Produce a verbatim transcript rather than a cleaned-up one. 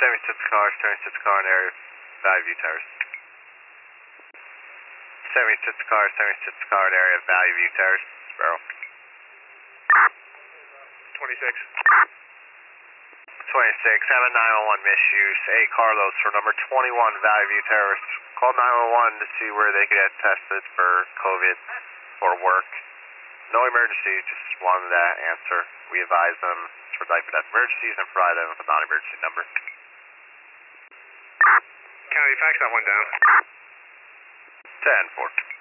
seventy-six car, seventy-six car in area, Valley View Terrace. seventy-six car, seventy-six car in area, Valley View Terrace, Sparrow. twenty-six. twenty-six, have a nine one one misuse, eight Carlos for number twenty-one, Valley View Terrace. Call nine one one to see where they could get tested for COVID or work. No emergency, just wanted that answer. We advise them for type of emergencies and provide them with a non-emergency number. County, fax that one down. ten four.